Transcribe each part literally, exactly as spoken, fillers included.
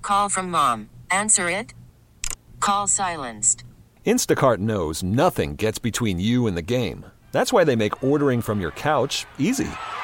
Call from mom. Answer it. Call silenced. Instacart knows nothing gets between you and the game. That's why they make ordering from your couch easy.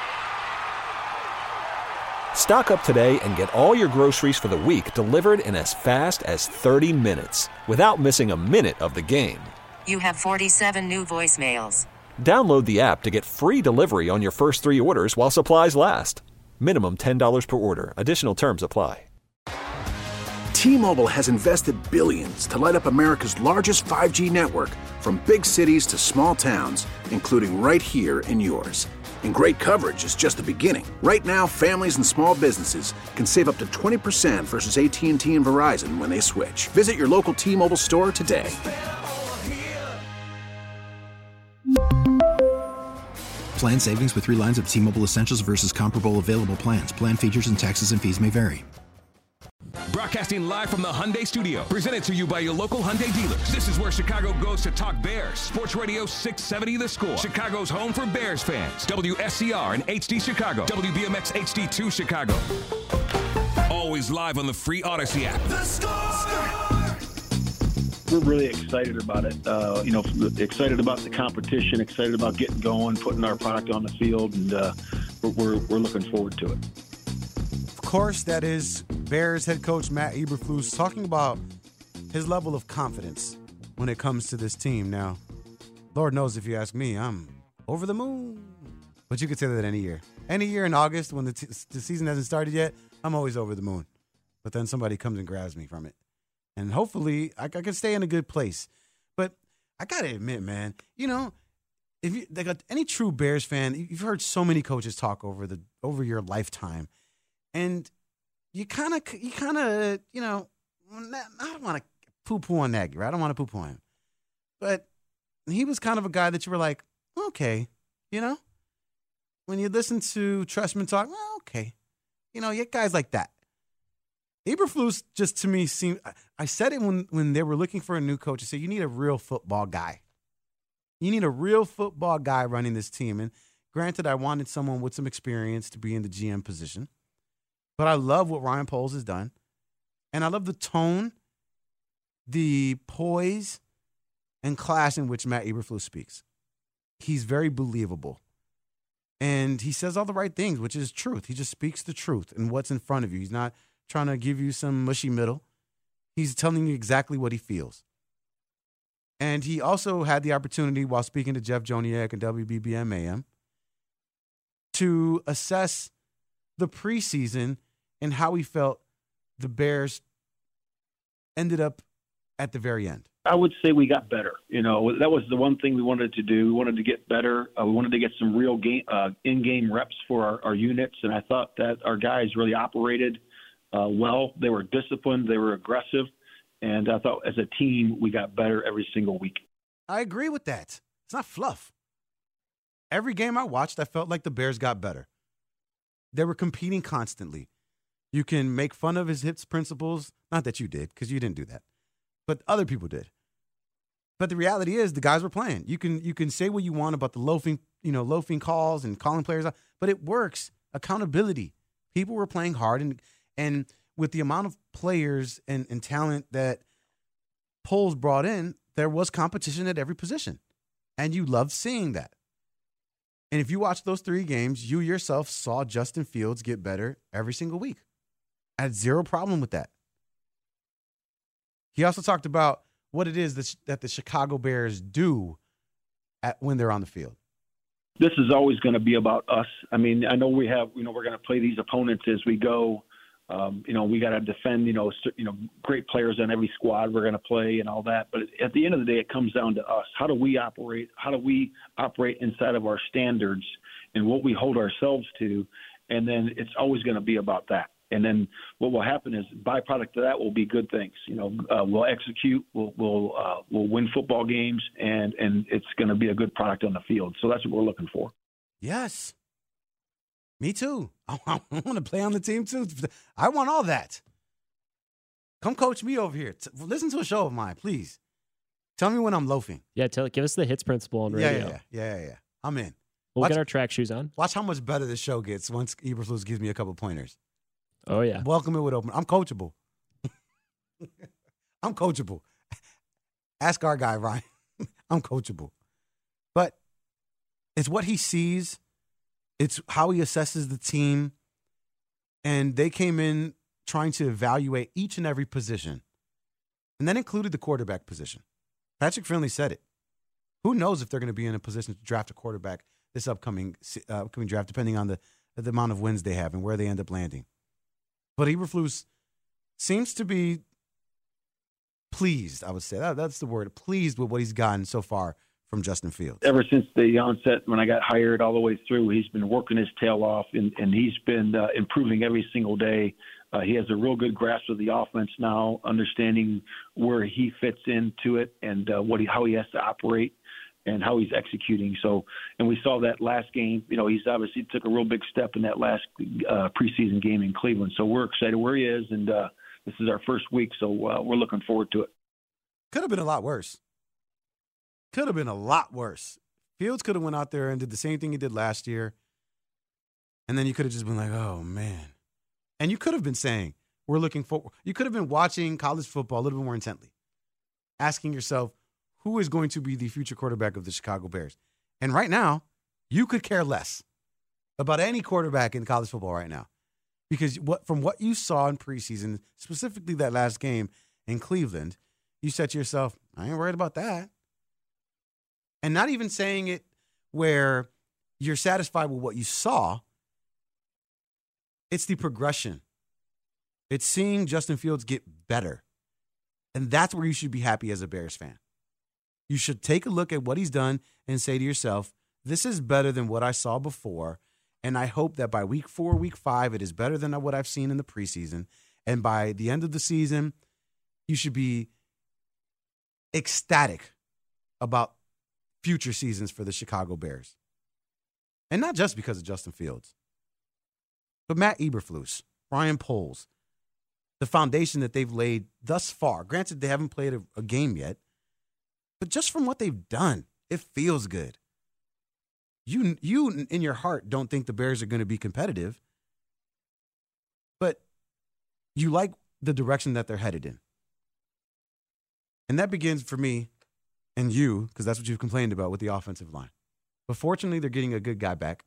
Stock up today and get all your groceries for the week delivered in as fast as thirty minutes without missing a minute of the game. You have forty-seven new voicemails. Download the app to get free delivery on your first three orders while supplies last. Minimum ten dollars per order. Additional terms apply. T-Mobile has invested billions to light up America's largest five G network, from big cities to small towns, including right here in yours. And great coverage is just the beginning. Right now, families and small businesses can save up to twenty percent versus A T and T and Verizon when they switch. Visit your local T-Mobile store today. Plan savings with three lines of T-Mobile Essentials versus comparable available plans. Plan features and taxes and fees may vary. Broadcasting live from the Hyundai Studio, presented to you by your local Hyundai dealers. This is where Chicago goes to talk Bears. Sports Radio six seventy The Score, Chicago's home for Bears fans. W S C R and H D Chicago, W B M X H D two Chicago. Always live on the free Odyssey app. The Score! We're really excited about it. Uh, you know, excited about the competition, excited about getting going, putting our product on the field, and uh, we're, we're looking forward to it. Of course, that is Bears head coach Matt Eberflus talking about his level of confidence when it comes to this team. Now, Lord knows if you ask me, I'm over the moon. But you could say that any year. Any year in August when the, t- the season hasn't started yet, I'm always over the moon. But then somebody comes and grabs me from it. And hopefully I, I can stay in a good place. But I got to admit, man, you know, if you like any true Bears fan, you've heard so many coaches talk over the over your lifetime. And you kind of, you kind of, you know, I don't want to poo-poo on Nagy, right? I don't want to poo-poo on him. But he was kind of a guy that you were like, okay, you know? When you listen to Trestman talk, well, okay. You know, you get guys like that. Eberflus just to me seemed, I said it when, when they were looking for a new coach. I said, you need a real football guy. You need a real football guy running this team. And granted, I wanted someone with some experience to be in the G M position. But I love what Ryan Poles has done. And I love the tone, the poise, and class in which Matt Eberflus speaks. He's very believable. And he says all the right things, which is truth. He just speaks the truth and what's in front of you. He's not trying to give you some mushy middle. He's telling you exactly what he feels. And he also had the opportunity, while speaking to Jeff Joniak and W B B M A M, to assess the preseason and how he felt the Bears ended up at the very end. I would say we got better. You know, that was the one thing we wanted to do. We wanted to get better. Uh, we wanted to get some real game, uh, in-game reps for our, our units, and I thought that our guys really operated uh, well. They were disciplined. They were aggressive, and I thought as a team we got better every single week. I agree with that. It's not fluff. Every game I watched, I felt like the Bears got better. They were competing constantly. You can make fun of his hits principles. Not that you did, because you didn't do that. But other people did. But the reality is the guys were playing. You can you can say what you want about the loafing, you know, loafing calls and calling players out, but it works. Accountability. People were playing hard, and and with the amount of players and, and talent that Poles brought in, there was competition at every position. And you loved seeing that. And if you watch those three games, you yourself saw Justin Fields get better every single week. I had zero problem with that. He also talked about what it is that, that the Chicago Bears do at, when they're on the field. This is always going to be about us. I mean, I know we have, you know, we're going to play these opponents as we go. Um, you know, we got to defend, you know, you know, great players on every squad we're going to play and all that. But at the end of the day, it comes down to us. How do we operate? How do we operate inside of our standards and what we hold ourselves to? And then it's always going to be about that. And then what will happen is byproduct of that will be good things. You know, uh, we'll execute, we'll we'll uh, we'll win football games, and and it's going to be a good product on the field. So that's what we're looking for. Yes, me too. I, I want to play on the team too. I want all that. Come coach me over here. T- listen to a show of mine, please. Tell me when I'm loafing. Yeah, tell give us the hits principle on radio. Yeah, yeah, yeah, yeah. yeah. I'm in. We'll watch, get our track shoes on. Watch how much better this show gets once Eberflus gives me a couple pointers. Oh, yeah. Welcome it with open. I'm coachable. I'm coachable. Ask our guy, Ryan. I'm coachable. But it's what he sees. It's how he assesses the team. And they came in trying to evaluate each and every position. And that included the quarterback position. Patrick Finley said it. Who knows if they're going to be in a position to draft a quarterback this upcoming uh, upcoming draft, depending on the, the amount of wins they have and where they end up landing. But Eberflus seems to be pleased, I would say. That, that's the word, pleased with what he's gotten so far from Justin Fields. Ever since the onset, when I got hired all the way through, he's been working his tail off, and, and he's been uh, improving every single day. Uh, he has a real good grasp of the offense now, understanding where he fits into it and uh, what he, how he has to operate and how he's executing. So, and we saw that last game. You know, he's obviously took a real big step in that last uh, preseason game in Cleveland. So we're excited where he is, and uh, this is our first week, so uh, we're looking forward to it. Could have been a lot worse. Could have been a lot worse. Fields could have went out there and did the same thing he did last year, and then you could have just been like, oh, man. And you could have been saying, we're looking for – you could have been watching college football a little bit more intently, asking yourself, who is going to be the future quarterback of the Chicago Bears? And right now, you could care less about any quarterback in college football right now. Because what from what you saw in preseason, specifically that last game in Cleveland, you said to yourself, I ain't worried about that. And not even saying it where you're satisfied with what you saw. It's the progression. It's seeing Justin Fields get better. And that's where you should be happy as a Bears fan. You should take a look at what he's done and say to yourself, this is better than what I saw before. And I hope that by week four, week five, it is better than what I've seen in the preseason. And by the end of the season, you should be ecstatic about future seasons for the Chicago Bears. And not just because of Justin Fields, but Matt Eberflus, Ryan Poles, the foundation that they've laid thus far. Granted, they haven't played a, a game yet, but just from what they've done, it feels good. You, you in your heart don't think the Bears are going to be competitive, but you like the direction that they're headed in. And that begins for me and you, because that's what you've complained about with the offensive line. But fortunately, they're getting a good guy back.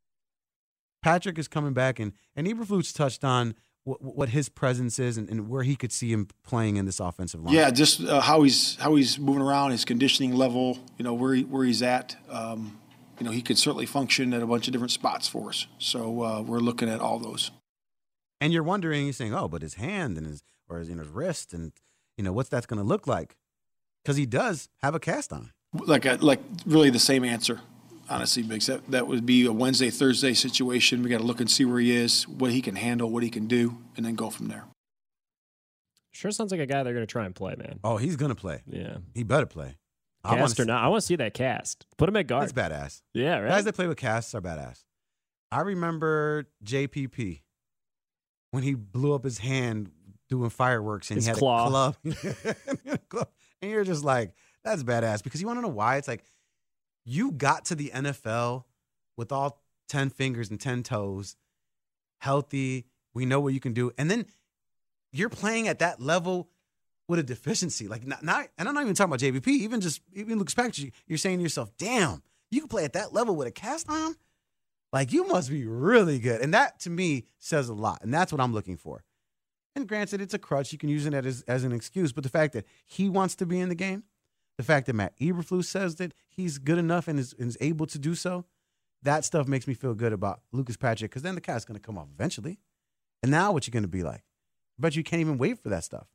Patrick is coming back, and, and Eberflus touched on what, what his presence is and, and where he could see him playing in this offensive line. Yeah, just uh, how he's how he's moving around, his conditioning level, you know, where he, where he's at. Um, you know, he could certainly function at a bunch of different spots for us. So uh, we're looking at all those. And you're wondering, you're saying, oh, but his hand and his or his, you know, his wrist, and you know, what's that's going to look like? Because he does have a cast on. Like a, like really the same answer. Honestly, Biggs, that, that would be a Wednesday, Thursday situation. We got to look and see where he is, what he can handle, what he can do, and then go from there. Sure sounds like a guy they're going to try and play, man. Oh, he's going to play. Yeah. He better play. Cast or not, I want to see that cast. Put him at guard. That's badass. Yeah, right? Guys that play with casts are badass. I remember J P P when he blew up his hand doing fireworks and his he had claw. a club. And you're just like, that's badass. Because you want to know why? It's like, you got to the N F L with all ten fingers and ten toes, healthy. We know what you can do. And then you're playing at that level with a deficiency. Like, not, not and I'm not even talking about J V P, even just, even Lucas Patrick, you're saying to yourself, damn, you can play at that level with a cast on? Like, you must be really good. And that, to me, says a lot. And that's what I'm looking for. And granted, it's a crutch. You can use it as, as an excuse. But the fact that he wants to be in the game, the fact that Matt Eberflus says that he's good enough and is, and is able to do so, that stuff makes me feel good about Lucas Patrick, because then the cat's going to come off eventually. And now what you going to be like? I bet you can't even wait for that stuff.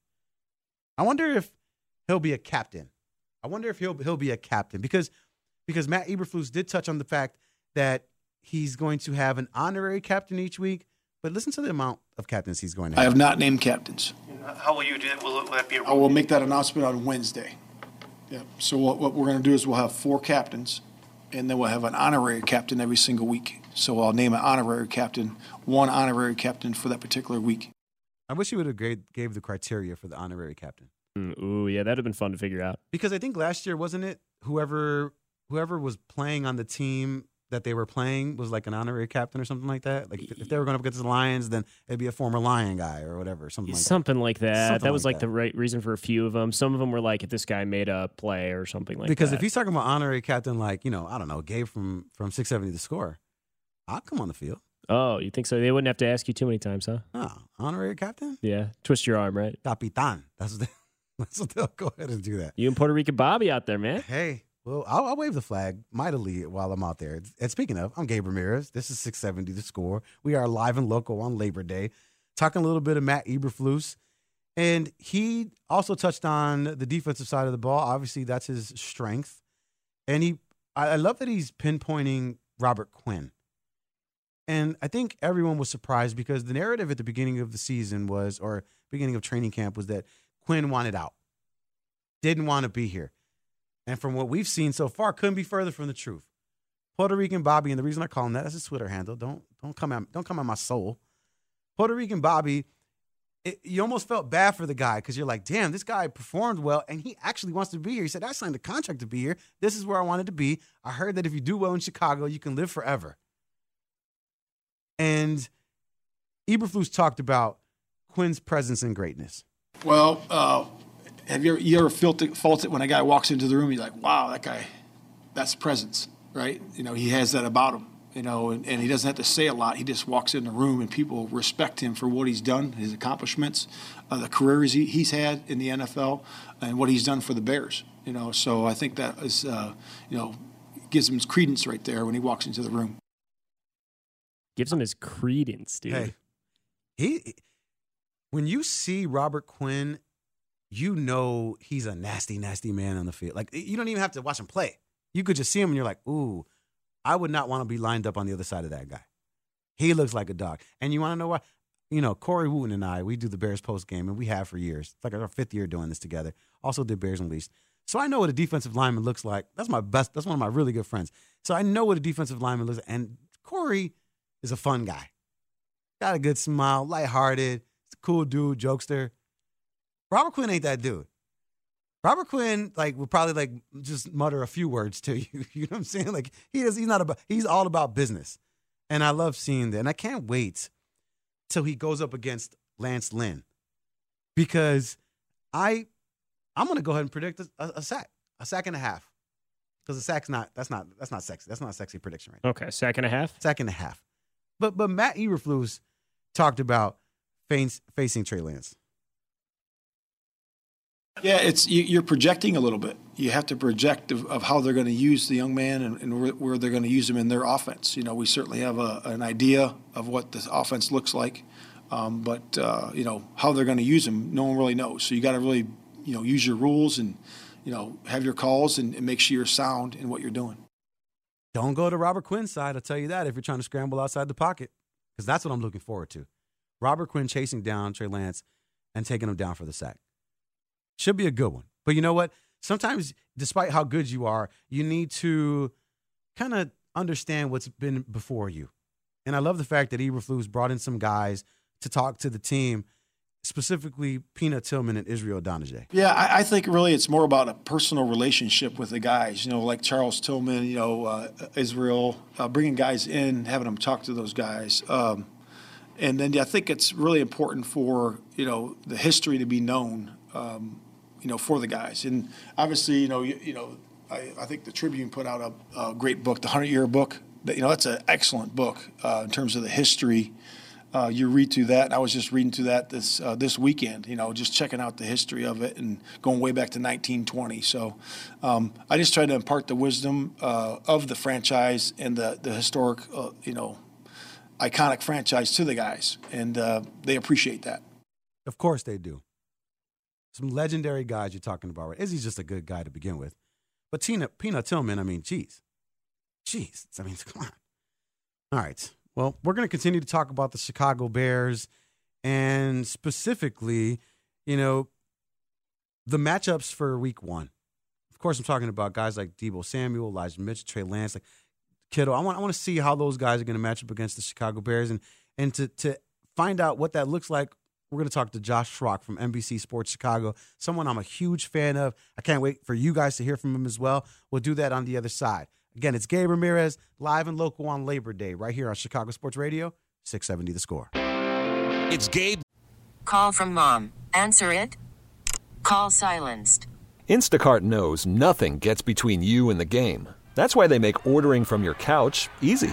I wonder if he'll be a captain. I wonder if he'll he'll be a captain because because Matt Eberflus did touch on the fact that he's going to have an honorary captain each week. But listen to the amount of captains he's going to have. I have not named captains. How will you do that? Will that be a I will make that announcement on Wednesday. Yeah. So what, what we're going to do is we'll have four captains, and then we'll have an honorary captain every single week. So I'll name an honorary captain, one honorary captain for that particular week. I wish you would have gave, gave the criteria for the honorary captain. Mm, ooh, yeah, that'd have been fun to figure out. Because I think last year, wasn't it, whoever whoever was playing on the team that they were playing was like an honorary captain or something like that? Like if they were going up against the Lions, then it'd be a former Lion guy or whatever, something like something that. like that. Something that was like like that. the right reason for a few of them. Some of them were like if this guy made a play or something like because that. Because if he's talking about honorary captain, like, you know, I don't know, Gabe from, from six seventy The Score, I'll come on the field. Oh, you think so? They wouldn't have to ask you too many times, huh? Oh, honorary captain? Yeah. Twist your arm, right? Capitan. That's what, they, that's what they'll go ahead and do that. You and Puerto Rican Bobby out there, man. Hey, well, I'll, I'll wave the flag mightily while I'm out there. And speaking of, I'm Gabe Ramirez. This is six seventy The Score. We are live and local on Labor Day, talking a little bit of Matt Eberflus. And he also touched on the defensive side of the ball. Obviously, that's his strength. And he, I, I love that he's pinpointing Robert Quinn. And I think everyone was surprised because the narrative at the beginning of the season was, or beginning of training camp, was that Quinn wanted out, didn't want to be here. And from what we've seen so far, couldn't be further from the truth. Puerto Rican Bobby, and the reason I call him that, that's his Twitter handle. Don't don't come at don't come at my soul. Puerto Rican Bobby, it, you almost felt bad for the guy because you're like, damn, this guy performed well, and he actually wants to be here. He said, I signed a contract to be here. This is where I wanted to be. I heard that if you do well in Chicago, you can live forever. And Eberflus talked about Quinn's presence and greatness. Well, uh, have you ever, you ever felt it, felt it when a guy walks into the room? You're like, wow, that guy, that's presence, right? You know, he has that about him, you know, and, and he doesn't have to say a lot. He just walks in the room and people respect him for what he's done, his accomplishments, uh, the careers he, he's had in the N F L, and what he's done for the Bears, you know. So I think that is, uh, you know, gives him his credence right there when he walks into the room. Gives him his credence, dude. Hey, he, when you see Robert Quinn, you know he's a nasty, nasty man on the field. Like, you don't even have to watch him play. You could just see him and you're like, ooh, I would not want to be lined up on the other side of that guy. He looks like a dog. And you want to know why? You know, Corey Wooten and I, we do the Bears post game, and we have for years. It's like our fifth year doing this together. Also did Bears Unleashed. So I know what a defensive lineman looks like. That's my best. That's one of my really good friends. So I know what a defensive lineman looks like. And Corey is a fun guy. Got a good smile, lighthearted, he's a cool dude, jokester. Robert Quinn ain't that dude. Robert Quinn, like, would probably like just mutter a few words to you. You know what I'm saying? Like, he is, he's not about, he's all about business. And I love seeing that. And I can't wait till he goes up against Lance Lynn. Because I I'm gonna go ahead and predict a, a sack. A sack and a half. Because a sack's not that's not that's not sexy. That's not a sexy prediction right now. Okay, sack and a half? Sack and a half. But but Matt Eberflus talked about face, facing Trey Lance. Yeah, it's you, you're projecting a little bit. You have to project of, of how they're going to use the young man and, and where, where they're going to use him in their offense. You know, we certainly have a, an idea of what the offense looks like, um, but uh, you know how they're going to use him, no one really knows. So you got to really, you know, use your rules and you know have your calls and, and make sure you're sound in what you're doing. Don't go to Robert Quinn's side, I'll tell you that, if you're trying to scramble outside the pocket, because that's what I'm looking forward to. Robert Quinn chasing down Trey Lance and taking him down for the sack. Should be a good one. But you know what? Sometimes, despite how good you are, you need to kind of understand what's been before you. And I love the fact that Eberflus brought in some guys to talk to the team, specifically Peanut Tillman and Israel Donijay. Yeah, I, I think really it's more about a personal relationship with the guys, you know, like Charles Tillman, you know, uh, Israel, uh, bringing guys in, having them talk to those guys. Um, and then I think it's really important for, you know, the history to be known, um, you know, for the guys. And obviously, you know, you, you know, I, I think the Tribune put out a, a great book, the hundred-year book. That, you know, that's an excellent book uh, in terms of the history. Uh, you read through that. I was just reading through that this uh, this weekend, you know, just checking out the history of it and going way back to nineteen twenty. So um, I just try to impart the wisdom uh, of the franchise and the, the historic, uh, you know, iconic franchise to the guys. And uh, they appreciate that. Of course they do. Some legendary guys you're talking about. Right? Izzy's just a good guy to begin with. But Tina, Peanut Tillman, I mean, geez. Jeez. I mean, come on. All right. Well, we're going to continue to talk about the Chicago Bears and specifically, you know, the matchups for week one. Of course, I'm talking about guys like Deebo Samuel, Elijah Mitchell, Trey Lance, like Kittle. I want I want to see how those guys are going to match up against the Chicago Bears. And and to, to find out what that looks like, we're going to talk to Josh Schrock from N B C Sports Chicago, someone I'm a huge fan of. I can't wait for you guys to hear from him as well. We'll do that on the other side. Again, it's Gabe Ramirez, live and local on Labor Day, right here on Chicago Sports Radio, six seventy The Score. It's Gabe. Call from mom. Answer it. Call silenced. Instacart knows nothing gets between you and the game. That's why they make ordering from your couch easy.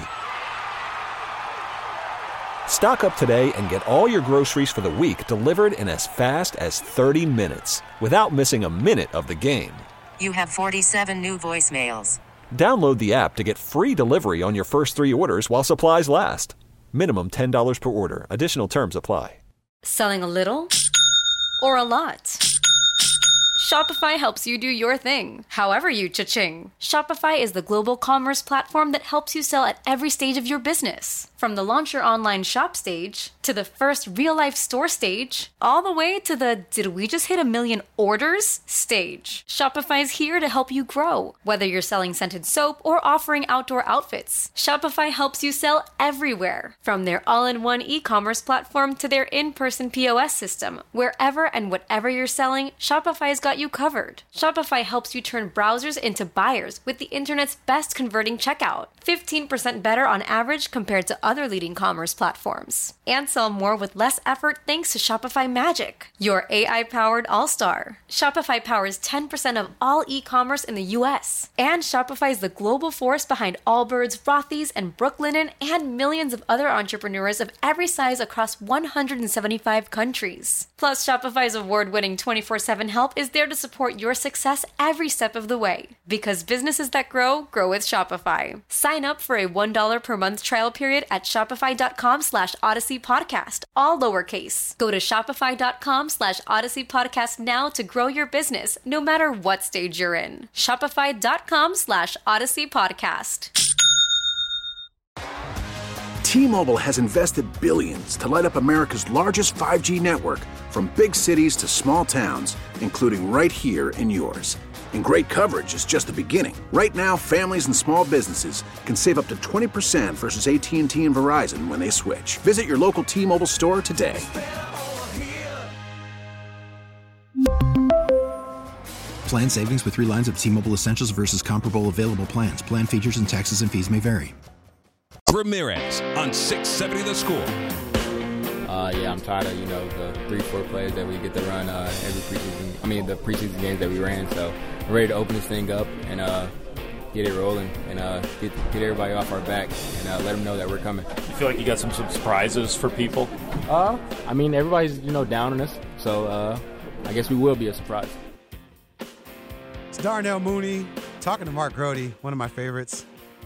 Stock up today and get all your groceries for the week delivered in as fast as thirty minutes without missing a minute of the game. You have forty-seven new voicemails. Download the app to get free delivery on your first three orders while supplies last. Minimum ten dollars per order. Additional terms apply. Selling a little or a lot? Shopify helps you do your thing, however you cha-ching. Shopify is the global commerce platform that helps you sell at every stage of your business. From the launch your online shop stage, to the first real-life store stage, all the way to the did we just hit a million orders stage. Shopify's here to help you grow. Whether you're selling scented soap or offering outdoor outfits, Shopify helps you sell everywhere. From their all-in-one e-commerce platform to their in-person P O S system, wherever and whatever you're selling, Shopify's got you covered. Shopify helps you turn browsers into buyers with the internet's best converting checkout. fifteen percent better on average compared to other leading commerce platforms. And sell more with less effort thanks to Shopify Magic, your A I-powered all-star. Shopify powers ten percent of all e-commerce in the U S. And Shopify is the global force behind Allbirds, Rothy's, and Brooklinen, and millions of other entrepreneurs of every size across one hundred seventy-five countries. Plus, Shopify's award-winning twenty-four seven help is there to support your success every step of the way. Because businesses that grow, grow with Shopify. Sign up for a one dollar per month trial period at shopify.com slash Odyssey Podcast, all lowercase. Go to shopify.com slash Odyssey Podcast now to grow your business, no matter what stage you're in. Shopify.com slash Odyssey Podcast. T-Mobile has invested billions to light up America's largest five G network, from big cities to small towns, including right here in yours. And great coverage is just the beginning. Right now, families and small businesses can save up to twenty percent versus A T and T and Verizon when they switch. Visit your local T-Mobile store today. Plan savings with three lines of T-Mobile Essentials versus comparable available plans. Plan features and taxes and fees may vary. Ramirez on six seventy The Score. Uh, yeah, I'm tired of, you know, the three, four plays that we get to run uh, every preseason. I mean, the preseason games that we ran. So I'm ready to open this thing up and uh, get it rolling and uh, get get everybody off our back and uh, let them know that we're coming. You feel like you got some, some surprises for people? Uh, I mean, everybody's, you know, down on us. So uh, I guess we will be a surprise. It's Darnell Mooney talking to Mark Grody, one of my favorites.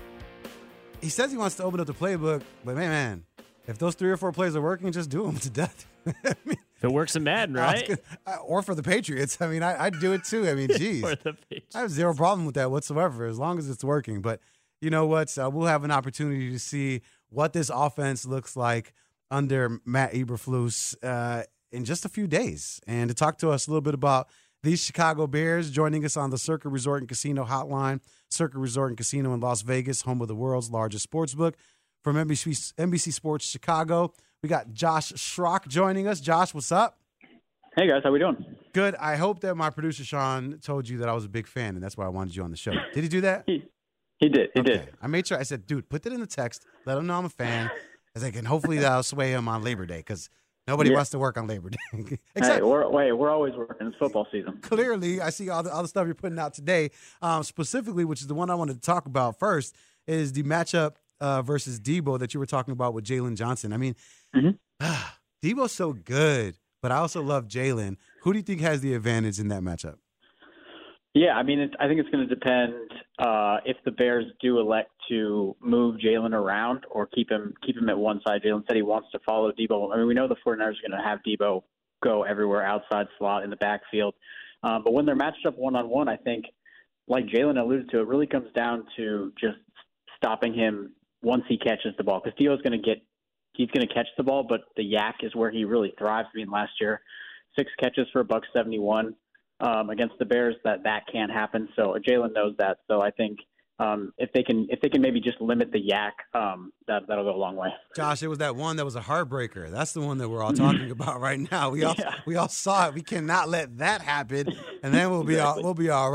He says he wants to open up the playbook, but man, man, if those three or four plays are working, just do them to death. I mean, if it works in Madden, right? Gonna, or for the Patriots. I mean, I, I'd do it too. I mean, geez. For the Patriots. I have zero problem with that whatsoever, as long as it's working. But you know what? Uh, we'll have an opportunity to see what this offense looks like under Matt Eberflus uh, in just a few days. And to talk to us a little bit about these Chicago Bears, joining us on the Circa Resort and Casino hotline. Circa Resort and Casino in Las Vegas, home of the world's largest sports book. From N B C, N B C Sports Chicago, we got Josh Schrock joining us. Josh, what's up? Hey, guys. How we doing? Good. I hope that my producer, Sean, told you that I was a big fan, and that's why I wanted you on the show. Did he do that? He, he did. He okay. did. I made sure. I said, dude, put that in the text. Let him know I'm a fan. I was like, and hopefully that'll sway him on Labor Day, because nobody yeah. wants to work on Labor Day. Except, hey, we're, wait, we're always working. It's football season. Clearly, I see all the, all the stuff you're putting out today. Um, specifically, which is the one I wanted to talk about first, is the matchup uh, versus Debo that you were talking about with Jalen Johnson. I mean, mm-hmm. Debo's so good, but I also love Jalen. Who do you think has the advantage in that matchup? Yeah, I mean, it, I think it's going to depend uh, if the Bears do elect to move Jalen around or keep him keep him at one side. Jalen said he wants to follow Debo. I mean, we know the 49ers are going to have Debo go everywhere, outside slot, in the backfield. Um, but when they're matched up one-on-one, I think, like Jalen alluded to, it really comes down to just stopping him once he catches the ball. Because Debo's going to get – he's going to catch the ball, but the yak is where he really thrives. I mean, last year, six catches for a buck seventy-one. Um, against the Bears, that that can't happen. So Jalen knows that. So I think um, if they can if they can maybe just limit the yak, um, that that'll go a long way. Josh, it was that one that was a heartbreaker. That's the one that we're all talking about right now. We all yeah. we all saw it. We cannot let that happen, and then we'll be exactly. all we'll be all right.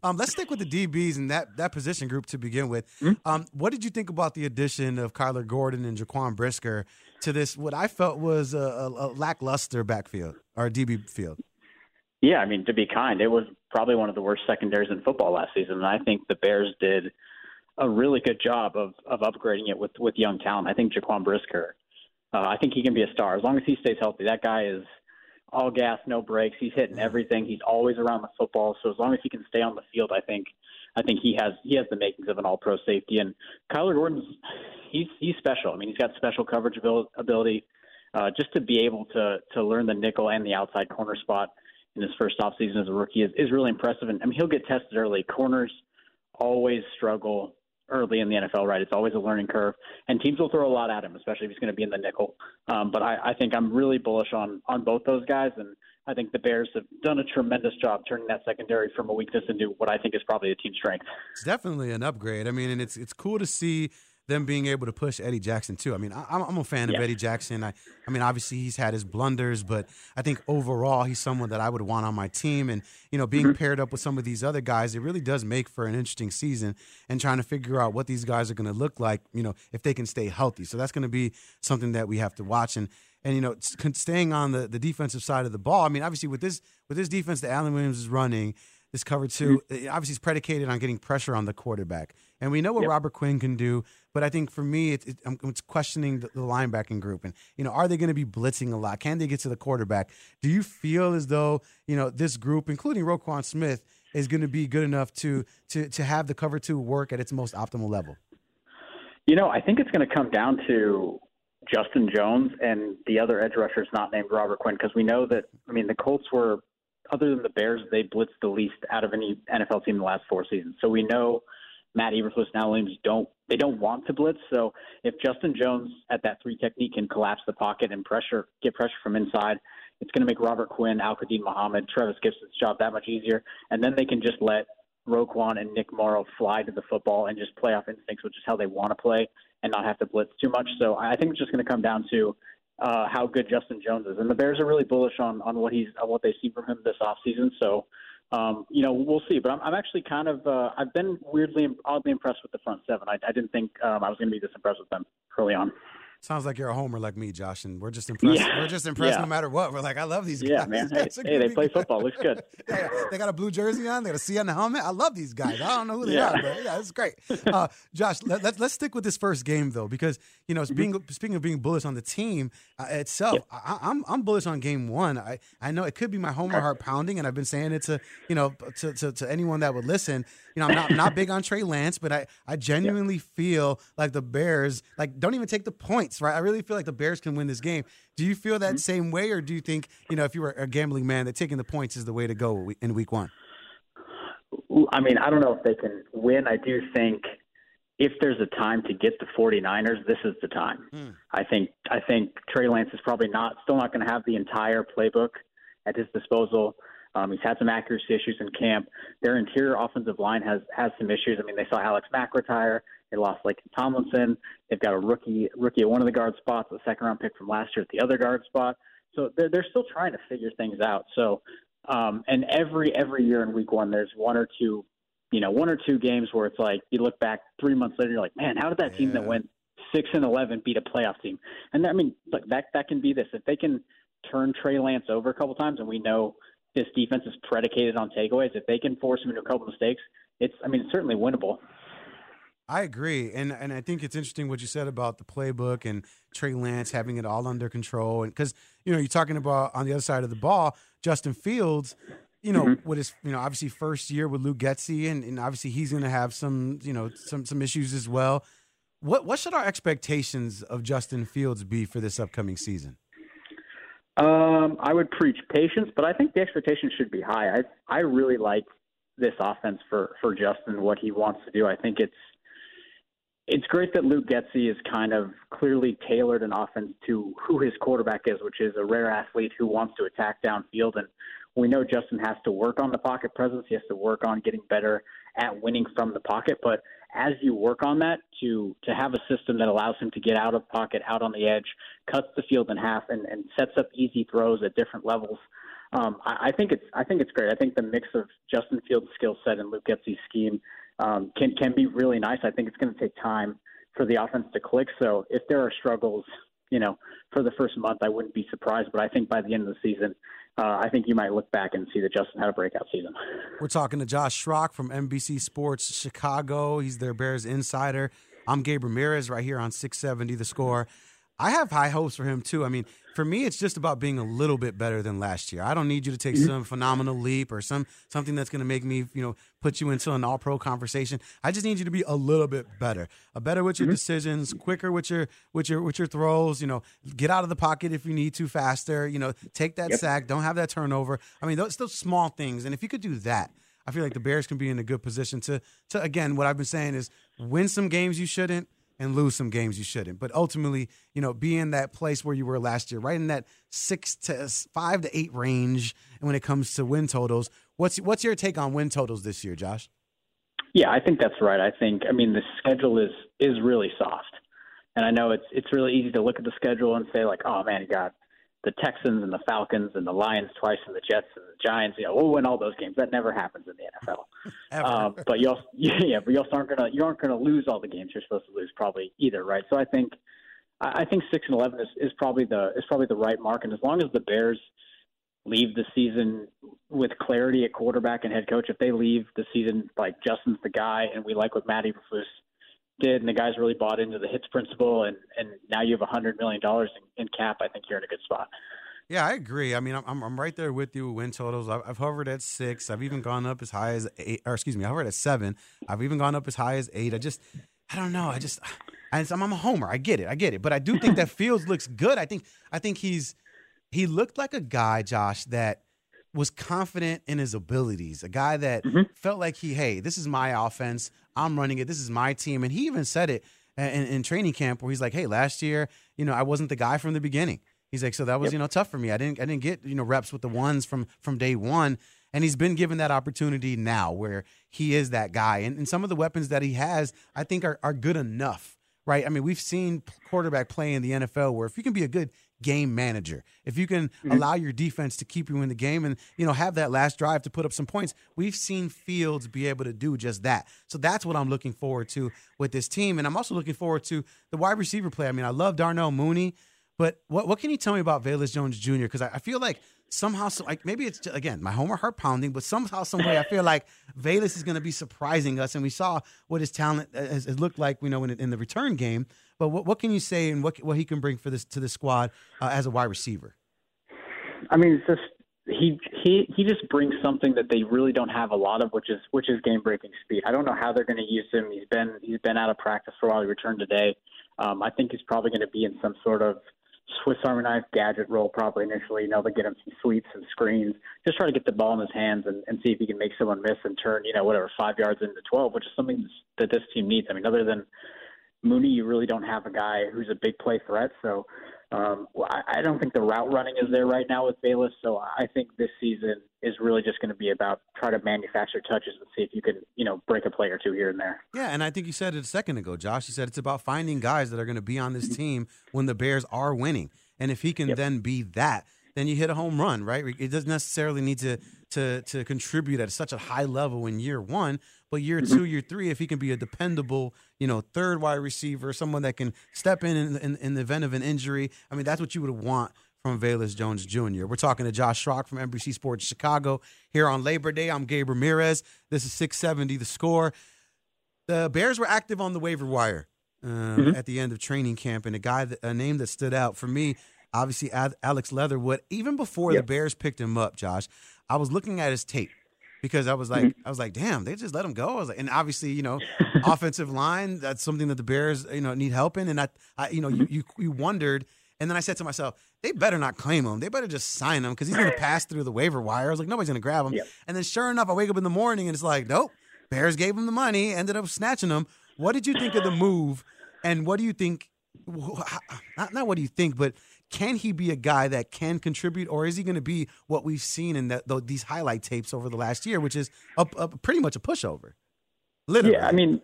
Um, let's stick with the D Bs and that, that position group to begin with. Mm-hmm. Um, what did you think about the addition of Kyler Gordon and Jaquan Brisker to this, what I felt was a, a, a lackluster backfield or D B field? Yeah, I mean, to be kind, it was probably one of the worst secondaries in football last season, and I think the Bears did a really good job of of upgrading it with, with young talent. I think Jaquan Brisker, uh, I think he can be a star. As long as he stays healthy, that guy is all gas, no brakes. He's hitting everything. He's always around the football. So as long as he can stay on the field, I think I think he has he has the makings of an all-pro safety. And Kyler Gordon's he's he's special. I mean, he's got special coverage ability. Uh, just to be able to to learn the nickel and the outside corner spot in his first offseason as a rookie is, is really impressive. And I mean, he'll get tested early. Corners always struggle early in the N F L, right? It's always a learning curve, and teams will throw a lot at him, especially if he's going to be in the nickel. Um, but I, I think I'm really bullish on on both those guys, and I think the Bears have done a tremendous job turning that secondary from a weakness into what I think is probably a team strength. It's definitely an upgrade. I mean, and it's it's cool to see them being able to push Eddie Jackson too. I mean, I, I'm a fan of yeah. Eddie Jackson. I, I mean, obviously he's had his blunders, but I think overall he's someone that I would want on my team. And you know, being mm-hmm. paired up with some of these other guys, it really does make for an interesting season. And trying to figure out what these guys are going to look like, you know, if they can stay healthy. So that's going to be something that we have to watch. And and you know, staying on the, the defensive side of the ball. I mean, obviously with this with this defense that Allen Williams is running. This cover two, mm-hmm. obviously, is predicated on getting pressure on the quarterback. And we know what yep. Robert Quinn can do, but I think for me, it, it, I'm it's questioning the, the linebacking group. And, you know, are they going to be blitzing a lot? Can they get to the quarterback? Do you feel as though, you know, this group, including Roquan Smith, is going to be good enough to, to, to have the cover two work at its most optimal level? You know, I think it's going to come down to Justin Jones and the other edge rushers not named Robert Quinn, because we know that, I mean, the Colts were – other than the Bears, they blitzed the least out of any N F L team in the last four seasons. So we know Matt Eberflus and Al Williams don't they don't want to blitz. So if Justin Jones at that three technique can collapse the pocket and pressure get pressure from inside, it's going to make Robert Quinn, Al-Qadim Muhammad, Travis Gibson's job that much easier. And then they can just let Roquan and Nick Morrow fly to the football and just play off instincts, which is how they want to play, and not have to blitz too much. So I think it's just going to come down to Uh, how good Justin Jones is, and the Bears are really bullish on on what he's on what they see from him this offseason. So, um, you know, we'll see. But I'm, I'm actually kind of uh, I've been weirdly oddly impressed with the front seven. I, I didn't think um, I was going to be this impressed with them early on. Sounds like you're a homer like me, Josh, and we're just impressed. Yeah. We're just impressed yeah. no matter what. We're like, I love these guys. Yeah, man. Hey, hey they play football. Looks good. yeah, they got a blue jersey on. They got a C on the helmet. I love these guys. I don't know who they yeah. are, but yeah, it's great. Uh, Josh, let, let's let's stick with this first game though, because you know, mm-hmm. being, speaking of being bullish on the team uh, itself, yeah. I, I'm I'm bullish on game one. I, I know it could be my homer heart pounding, and I've been saying it to you know to, to, to anyone that would listen. You know, I'm not not big on Trey Lance, but I I genuinely yeah. feel like the Bears like don't even take the points, right? I really feel like the Bears can win this game. Do you feel that mm-hmm. same way, or do you think, you know, if you were a gambling man, that taking the points is the way to go in week one? I mean, I don't know if they can win. I do think if there's a time to get the 49ers, this is the time. Mm. I think I think Trey Lance is probably not still not going to have the entire playbook at his disposal. Um, he's had some accuracy issues in camp. Their interior offensive line has has some issues. I mean, they saw Alex Mack retire. They lost Laken Tomlinson. They've got a rookie rookie at one of the guard spots, a second round pick from last year at the other guard spot. So they're they're still trying to figure things out. So um, and every every year in week one, there's one or two, you know, one or two games where it's like you look back three months later, you're like, man, how did that yeah. team that went six and eleven beat a playoff team? And I mean, look, that that can be this. If they can turn Trey Lance over a couple times, and we know this defense is predicated on takeaways, if they can force him into a couple mistakes, it's I mean, it's certainly winnable. I agree, and and I think it's interesting what you said about the playbook and Trey Lance having it all under control. And because you know you're talking about on the other side of the ball, Justin Fields, you know, mm-hmm. with his you know obviously first year with Luke Getsy, and, and obviously he's going to have some you know some some issues as well. What what should our expectations of Justin Fields be for this upcoming season? Um, I would preach patience, but I think the expectation should be high. I I really like this offense for for Justin, what he wants to do. I think it's. It's great that Luke Getsy is kind of clearly tailored an offense to who his quarterback is, which is a rare athlete who wants to attack downfield. And we know Justin has to work on the pocket presence. He has to work on getting better at winning from the pocket. But as you work on that, to to have a system that allows him to get out of pocket, out on the edge, cuts the field in half, and, and sets up easy throws at different levels, Um, I, I think it's I think it's great. I think the mix of Justin Fields' skill set and Luke Getsey's scheme um, can can be really nice. I think it's going to take time for the offense to click. So if there are struggles, you know, for the first month, I wouldn't be surprised. But I think by the end of the season, uh, I think you might look back and see that Justin had a breakout season. We're talking to Josh Schrock from N B C Sports Chicago. He's their Bears insider. I'm Gabe Ramirez right here on six seventy The Score. I have high hopes for him, too. I mean, for me, it's just about being a little bit better than last year. I don't need you to take mm-hmm. some phenomenal leap or some something that's going to make me, you know, put you into an all-pro conversation. I just need you to be a little bit better, a better with your mm-hmm. decisions, quicker with your with your with your throws. You know, get out of the pocket if you need to faster. You know, take that yep. sack, don't have that turnover. I mean, those those small things. And if you could do that, I feel like the Bears can be in a good position to to again. What I've been saying is win some games you shouldn't, and lose some games you shouldn't. But ultimately, you know, be in that place where you were last year, right in that six to five to eight range. And when it comes to win totals, what's what's your take on win totals this year, Josh? Yeah, I think that's right. I think, I mean, the schedule is is really soft. And I know it's it's really easy to look at the schedule and say, like, oh, man, you got the Texans and the Falcons and the Lions twice and the Jets and the Giants. You know, we'll win all those games. That never happens in the N F L. um, but you also, yeah, but you also aren't gonna you aren't gonna lose all the games you're supposed to lose probably either, right? So I think I think six and eleven is, is probably the is probably the right mark. And as long as the Bears leave the season with clarity at quarterback and head coach, if they leave the season like Justin's the guy and we like what Matt Eberflus did, and the guys really bought into the hits principle, and, and now you have one hundred million dollars in, in cap, I think you're in a good spot. Yeah, I agree. I mean, I'm I'm right there with you with win totals. I've, I've hovered at six. I've even gone up as high as eight, or excuse me, I hovered at seven. I've even gone up as high as eight. I just, I don't know. I just, I, I'm a homer. I get it. I get it. But I do think that Fields looks good. I think, I think he's, he looked like a guy, Josh, that was confident in his abilities, a guy that mm-hmm. felt like he, hey, this is my offense. I'm running it. This is my team. And he even said it in, in training camp where he's like, hey, last year, you know, I wasn't the guy from the beginning. He's like, so that was, yep. you know, tough for me. I didn't I didn't get, you know, reps with the ones from from day one. And he's been given that opportunity now where he is that guy. And, and some of the weapons that he has, I think, are, are good enough, right? I mean, we've seen quarterback play in the N F L where if you can be a good game manager, if you can mm-hmm. allow your defense to keep you in the game and, you know, have that last drive to put up some points, we've seen Fields be able to do just that. So that's what I'm looking forward to with this team. And I'm also looking forward to the wide receiver play. I mean, I love Darnell Mooney, but what what can you tell me about Velus Jones Junior? Because I, I feel like somehow, so like maybe it's, just, again, my homer heart pounding, but somehow, some way, I feel like Velus is going to be surprising us. And we saw what his talent has, has looked like, you know, in, in the return game. But what, what can you say and what what he can bring for this to the squad uh, as a wide receiver? I mean, it's just he he he just brings something that they really don't have a lot of, which is which is game breaking speed. I don't know how they're going to use him. He's been he's been out of practice for a while. He returned today. Um, I think he's probably going to be in some sort of Swiss Army knife gadget role probably initially. You know, they'll get him some sweeps and screens, just try to get the ball in his hands and, and see if he can make someone miss and turn, you know, whatever, five yards into twelve, which is something that this team needs. I mean, other than Mooney, you really don't have a guy who's a big play threat. So um, I, I don't think the route running is there right now with Velus. So I think this season is really just going to be about try to manufacture touches and see if you can, you know, break a play or two here and there. Yeah, and I think you said it a second ago, Josh. You said it's about finding guys that are going to be on this team when the Bears are winning. And if he can yep. then be that, then you hit a home run, right? It doesn't necessarily need to to to contribute at such a high level in year one, but year mm-hmm. two, year three, if he can be a dependable, you know, third wide receiver, someone that can step in in, in, in the event of an injury, I mean, that's what you would want from Velus Jones Junior We're talking to Josh Schrock from N B C Sports Chicago here on Labor Day. I'm Gabe Ramirez. This is six seventy The Score. The Bears were active on the waiver wire um, mm-hmm. at the end of training camp, and a guy, that, a name that stood out for me, obviously Alex Leatherwood. Even before yep. the Bears picked him up, Josh, I was looking at his tape because I was like, mm-hmm. I was like, damn, they just let him go. I was like, and obviously, you know, offensive line, that's something that the Bears, you know, need help in. And I, I you know, you, you you wondered. And then I said to myself, they better not claim him. They better just sign him because he's going to pass through the waiver wire. I was like, nobody's going to grab him. Yep. And then sure enough, I wake up in the morning and it's like, nope, Bears gave him the money, ended up snatching him. What did you think of the move? And what do you think, not, not what do you think, but can he be a guy that can contribute, or is he going to be what we've seen in the, the, these highlight tapes over the last year, which is a, a, pretty much a pushover? Literally. Yeah, I mean,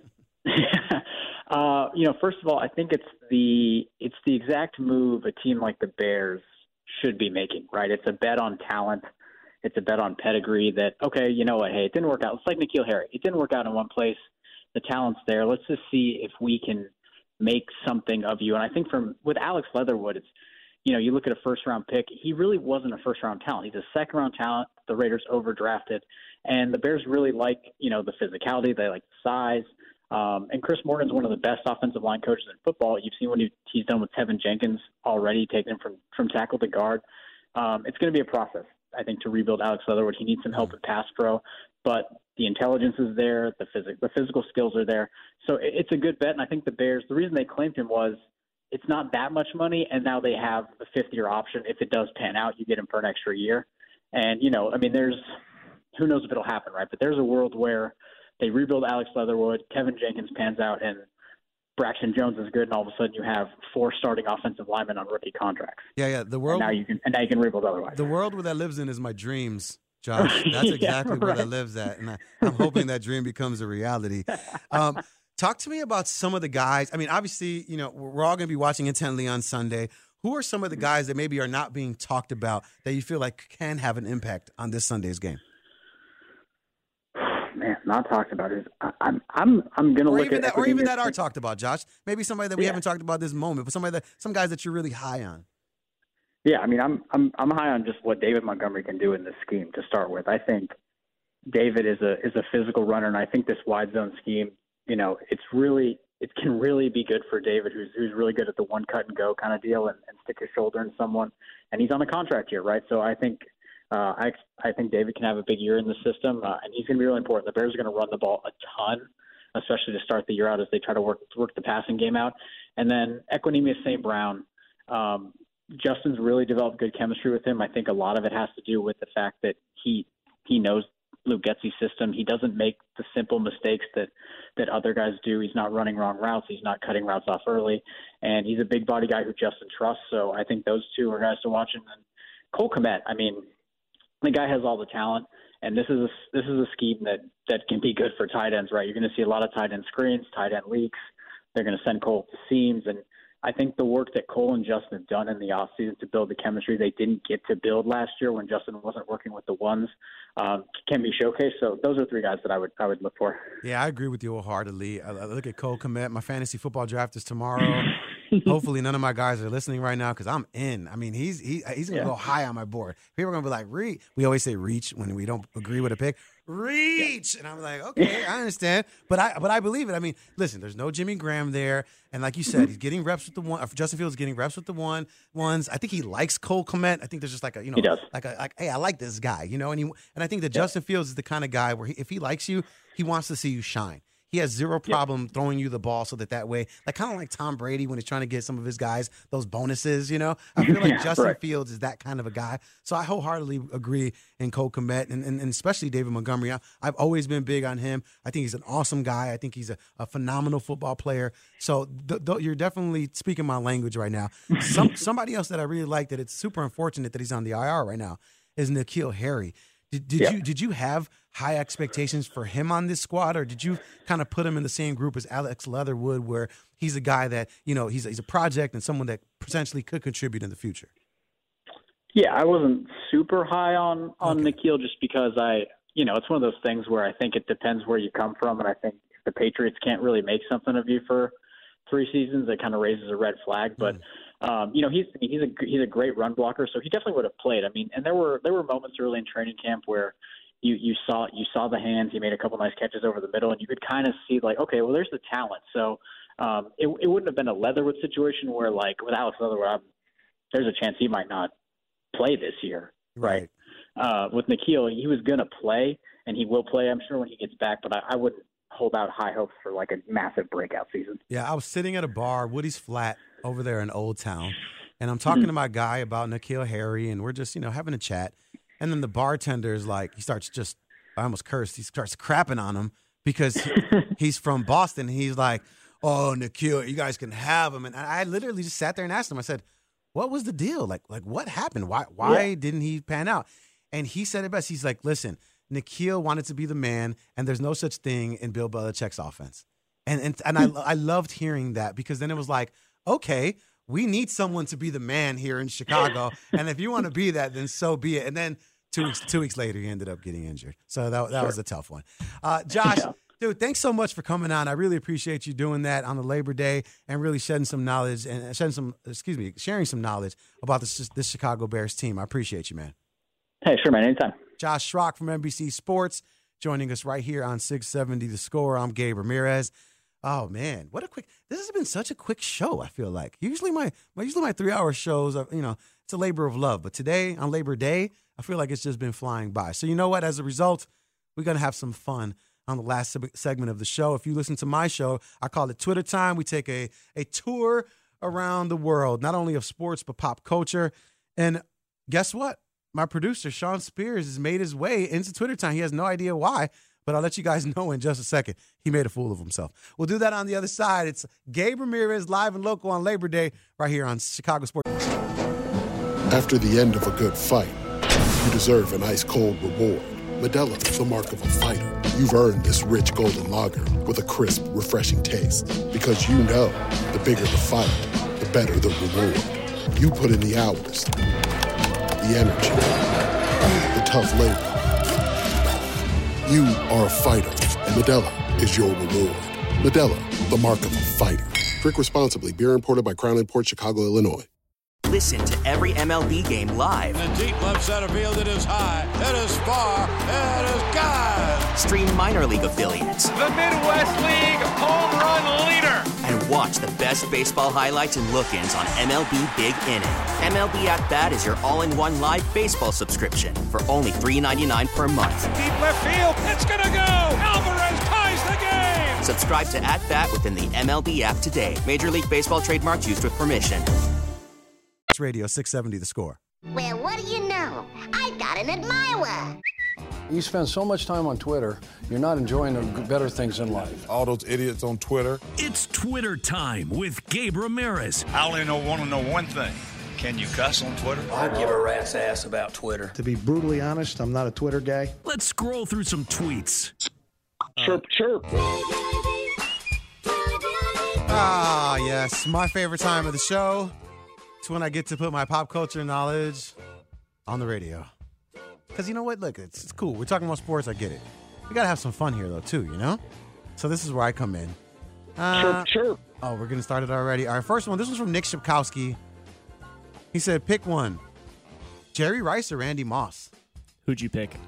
uh, you know, first of all, I think it's the it's the exact move a team like the Bears should be making, right? It's a bet on talent. It's a bet on pedigree that, okay, you know what, hey, it didn't work out. It's like N'Keal Harry. It didn't work out in one place. The talent's there. Let's just see if we can make something of you. And I think from with Alex Leatherwood, it's, you know, you look at a first-round pick, he really wasn't a first-round talent. He's a second-round talent. The Raiders overdrafted. And the Bears really like, you know, the physicality. They like the size. Um, and Chris Morgan's one of the best offensive line coaches in football. You've seen what he, he's done with Tevin Jenkins already, taking him from, from tackle to guard. Um, it's going to be a process, I think, to rebuild Alex Leatherwood. He needs some help with pass pro, but the intelligence is there. The, phys- the physical skills are there. So it, it's a good bet. And I think the Bears, the reason they claimed him was it's not that much money, and now they have the fifth-year option. If it does pan out, you get him for an extra year. And, you know, I mean, there's – who knows if it'll happen, right? But there's a world where they rebuild Alex Leatherwood, Tevin Jenkins pans out, and Braxton Jones is good, and all of a sudden you have four starting offensive linemen on rookie contracts. Yeah, yeah. The world – and now you can and now you can rebuild otherwise. The world where that lives in is my dreams, Josh. That's exactly yeah, right. where that lives at, and I, I'm hoping that dream becomes a reality. Um Talk to me about some of the guys. I mean, obviously, you know, we're all going to be watching intently on Sunday. Who are some of the guys that maybe are not being talked about that you feel like can have an impact on this Sunday's game? Man, not talked about is I'm I'm I'm going to look even at that, or even that are talked about, Josh. Maybe somebody that we yeah. haven't talked about this moment, but somebody that some guys that you're really high on. Yeah, I mean, I'm I'm I'm high on just what David Montgomery can do in this scheme to start with. I think David is a is a physical runner, and I think this wide zone scheme, you know, it's really it can really be good for David, who's who's really good at the one cut and go kind of deal, and, and stick his shoulder in someone. And he's on a contract here, right? So I think uh, I I think David can have a big year in the system, uh, and he's going to be really important. The Bears are going to run the ball a ton, especially to start the year out as they try to work work the passing game out. And then Equanimeous Saint Brown, um, Justin's really developed good chemistry with him. I think a lot of it has to do with the fact that he he knows Luke Getsy's system. He doesn't make the simple mistakes that, that other guys do. He's not running wrong routes. He's not cutting routes off early. And he's a big body guy who Justin trusts. So I think those two are guys to watch. And then Cole Kmet, I mean, the guy has all the talent. And this is a, this is a scheme that, that can be good for tight ends, right? You're going to see a lot of tight end screens, tight end leaks. They're going to send Cole to seams. And I think the work that Cole and Justin have done in the offseason to build the chemistry they didn't get to build last year when Justin wasn't working with the ones um, can be showcased. So those are three guys that I would I would look for. Yeah, I agree with you wholeheartedly. I look at Cole Kmet. My fantasy football draft is tomorrow. Hopefully none of my guys are listening right now because I'm in. I mean, he's he, he's going to yeah. go high on my board. People are going to be like, reach. We always say reach when we don't agree with a pick. Reach. Yeah. And I'm like, okay, I understand. But I but I believe it. I mean, listen, there's no Jimmy Graham there. And like you said, he's getting reps with the one. Justin Fields is getting reps with the one ones. I think he likes Cole Kmet. I think there's just like a, you know, he does. like a, like, hey, I like this guy, you know, and he, and I think that yeah. Justin Fields is the kind of guy where he, if he likes you, he wants to see you shine. He has zero problem yep. throwing you the ball so that that way, like kind of like Tom Brady when he's trying to get some of his guys those bonuses, you know? I feel like yeah, Justin right. Fields is that kind of a guy. So I wholeheartedly agree in Cole Kmet and, and, and especially David Montgomery. I, I've always been big on him. I think he's an awesome guy. I think he's a, a phenomenal football player. So th- th- you're definitely speaking my language right now. Some Somebody else that I really like that it's super unfortunate that he's on the I R right now is N'Keal Harry. Did, did yeah. you did you have high expectations for him on this squad, or did you kind of put him in the same group as Alex Leatherwood, where he's a guy that, you know, he's he's a project and someone that potentially could contribute in the future? Yeah, I wasn't super high on on okay. N'Keal just because I, you know, it's one of those things where I think it depends where you come from, and I think if the Patriots can't really make something of you for three seasons, it kind of raises a red flag. But mm. Um, you know, he's he's a he's a great run blocker, so he definitely would have played. I mean, and there were there were moments early in training camp where you, you saw you saw the hands. He made a couple nice catches over the middle, and you could kind of see like, okay, well, there's the talent. So um, it it wouldn't have been a Leatherwood situation where like with Alex Leatherwood, I'm, there's a chance he might not play this year, right? right? Uh, with N'Keal, he was gonna play, and he will play, I'm sure, when he gets back. But I, I wouldn't hold out high hopes for like a massive breakout season. Yeah, I was sitting at a bar, Woody's Flat, over there in Old Town, and I'm talking to my guy about N'Keal Harry, and we're just, you know, having a chat. And then the bartender is like, he starts just, I almost cursed, he starts crapping on him because he, he's from Boston. He's like, oh, N'Keal, you guys can have him. And I literally just sat there and asked him, I said, what was the deal? Like, like what happened? Why, why yeah. didn't he pan out? And he said it best. He's like, listen, N'Keal wanted to be the man, and there's no such thing in Bill Belichick's offense. And and, and I, I loved hearing that because then it was like, okay, we need someone to be the man here in Chicago. And if you want to be that, then so be it. And then two weeks two weeks later, he ended up getting injured. So that that sure. was a tough one. Uh, Josh, yeah. dude, thanks so much for coming on. I really appreciate you doing that on the Labor Day and really shedding some knowledge and shedding some, excuse me, sharing some knowledge about this this Chicago Bears team. I appreciate you, man. Hey, sure, man. Anytime. Josh Schrock from N B C Sports joining us right here on six seventy The Score. I'm Gabe Ramirez. Oh man, what a quick! This has been such a quick show. I feel like usually my, my usually my three hour shows are, you know, it's a labor of love. But today on Labor Day, I feel like it's just been flying by. So you know what? As a result, we're gonna have some fun on the last segment of the show. If you listen to my show, I call it Twitter Time. We take a a tour around the world, not only of sports but pop culture. And guess what? My producer Sean Spears has made his way into Twitter Time. He has no idea why. But I'll let you guys know in just a second. He made a fool of himself. We'll do that on the other side. It's Gabe Ramirez live and local on Labor Day right here on Chicago Sports. After the end of a good fight, you deserve an ice-cold reward. Modelo is the mark of a fighter. You've earned this rich golden lager with a crisp, refreshing taste. Because you know, the bigger the fight, the better the reward. You put in the hours, the energy, the tough labor. You are a fighter, and Modelo is your reward. Modelo, the mark of a fighter. Drink responsibly. Beer imported by Crown Imports, Chicago, Illinois. Listen to every M L B game live. In the deep left center field, it is high, it is far, it is God. Stream minor league affiliates. The Midwest League home run leader. And watch the best baseball highlights and look-ins on M L B Big Inning. M L B At Bat is your all-in-one live baseball subscription for only three dollars and ninety-nine cents per month. Deep left field, it's gonna go. Alvarez ties the game. Subscribe to At Bat within the M L B app today. Major League Baseball trademarks used with permission. Radio six seventy The Score. Well, what do you know? I got an admirer. You spend so much time on Twitter, you're not enjoying the better things in life. All those idiots on Twitter. It's Twitter time with Gabe Ramirez. I only know, want to know one thing. Can you cuss on Twitter? I give a rat's ass about Twitter. To be brutally honest, I'm not a Twitter guy. Let's scroll through some tweets. Chirp, chirp. Ah, yes. My favorite time of the show. It's when I get to put my pop culture knowledge on the radio. Because you know what? Look, it's, it's cool. We're talking about sports. I get it. We got to have some fun here, though, too, you know? So this is where I come in. Uh, chirp, chirp. Oh, we're getting started already. All right, first one. This was from Nick Shipkowski. He said, pick one. Jerry Rice or Randy Moss? Who'd you pick?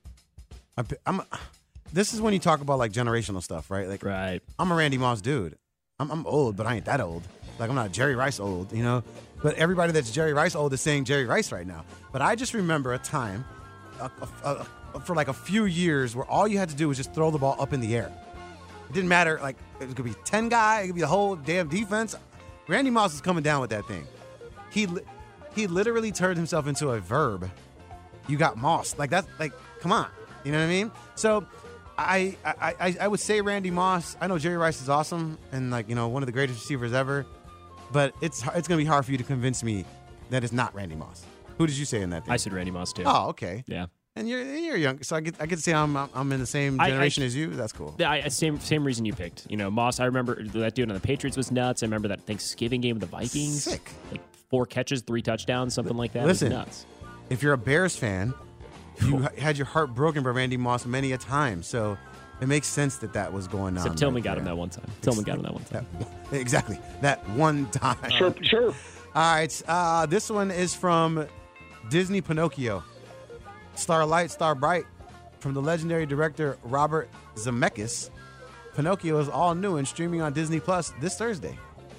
I, I'm. This is when you talk about, like, generational stuff, right? Like, right. I'm a Randy Moss dude. I'm, I'm old, but I ain't that old. Like, I'm not Jerry Rice old, you know? But everybody that's Jerry Rice old is saying Jerry Rice right now. But I just remember a time a, a, a, for like a few years where all you had to do was just throw the ball up in the air. It didn't matter. Like, it could be ten guy, it could be the whole damn defense. Randy Moss was coming down with that thing. He he literally turned himself into a verb. You got Moss. Like, that's, like, come on. You know what I mean? So I, I, I, I would say Randy Moss. I know Jerry Rice is awesome and, like, you know, one of the greatest receivers ever. But it's it's going to be hard for you to convince me that it's not Randy Moss. Who did you say in that thing? I said Randy Moss, too. Oh, okay. Yeah. And you're you're young, so I get I get to say I'm I'm in the same generation I, I, as you. That's cool. Yeah, I, same same reason you picked. You know, Moss. I remember that dude on the Patriots was nuts. I remember that Thanksgiving game with the Vikings. Sick. Like four catches, three touchdowns, something like that. Listen, it was nuts. If you're a Bears fan, you had your heart broken by Randy Moss many a time. So it makes sense that that was going on. Except Tillman right got there. him that one time. Tillman got him that one time. That, exactly. That one time. Sure, sure. All right. Uh, this one is from Disney Pinocchio. Starlight, Star Bright, from the legendary director Robert Zemeckis. Pinocchio is all new and streaming on Disney Plus this Thursday.